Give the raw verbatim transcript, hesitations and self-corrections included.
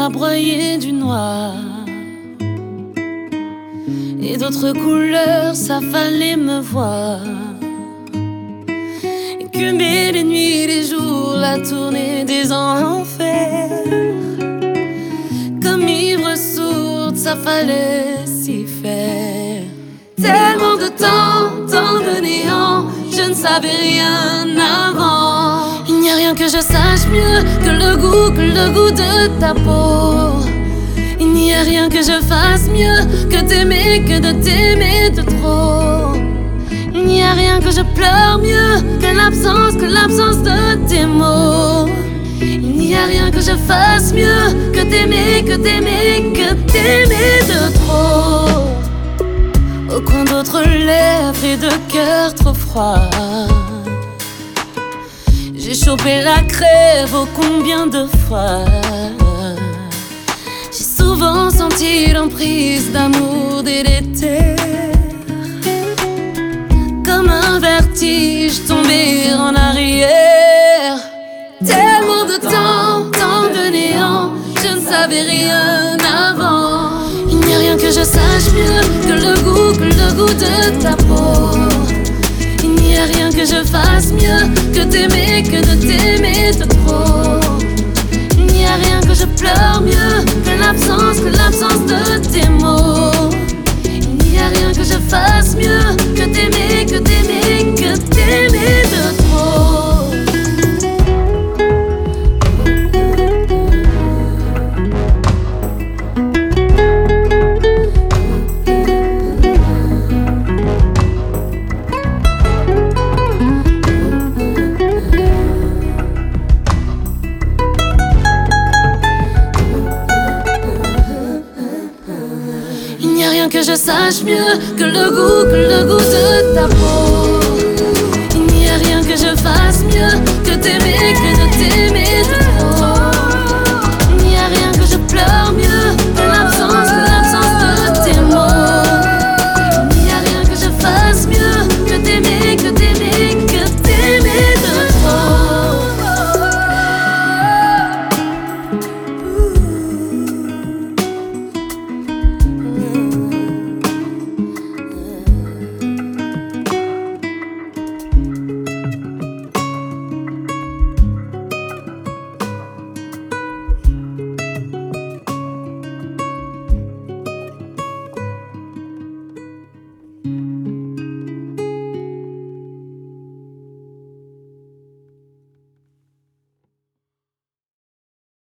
broyer du noir et d'autres couleurs, ça fallait me voir. Écumer les nuits, les jours, la tournée des enfers. Comme ivre sourde, ça fallait s'y faire. Tellement de temps, tant de néant, je ne savais rien avant. Il n'y a rien que je sache mieux que le goût, que le goût de ta peau. Il n'y a rien que je fasse mieux que t'aimer, que de t'aimer de trop. Il n'y a rien que je pleure mieux que l'absence, que l'absence de tes mots. Il n'y a rien que je fasse mieux que t'aimer, que t'aimer, que t'aimer de trop. Au coin d'autres lèvres et de cœurs trop froids, j'ai chopé la crève, oh combien de fois. J'ai souvent senti l'emprise d'amour délétère. Comme un vertige tomber en arrière. Tellement de temps, tant de néant, je ne savais rien avant. Il n'y a rien que je sache mieux que le goût, que le goût de ta peau. Il n'y a rien que je fasse mieux que t'aimer, que de t'aimer de trop. Il n'y a rien que je pleure mieux que l'absence, que l'absence de tes mots. Il n'y a rien que je fasse mieux que t'aimer, que t'aimer, que t'aimer de trop. Il n'y a rien que je sache mieux que le goût, que le goût de ta peau. Il n'y a rien que je fasse mieux que t'aimer, que de t'aimer.